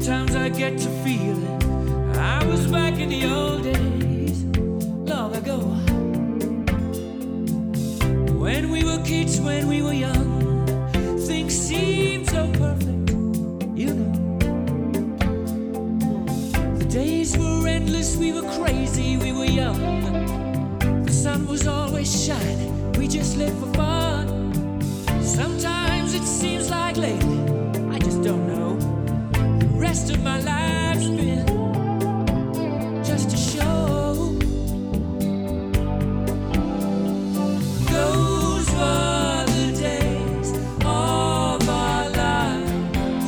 Sometimes I get to feeling I was back in the old days, long ago. When we were kids, when we were young, things seemed so perfect, you know. The days were endless, we were crazy, we were young. The sun was always shining, we just lived for fun. Sometimes it seems like lately, I just don't know, the rest of my life's been just a show. Those were the days of our lives.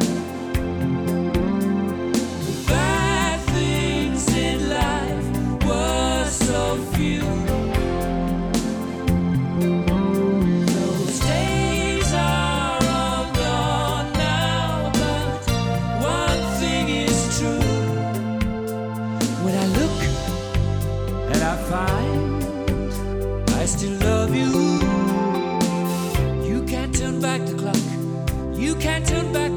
The bad things in life were so few. Those days are all gone now, but one thing is true. When I look and I find I still love you, you can't turn back the clock, you can't turn back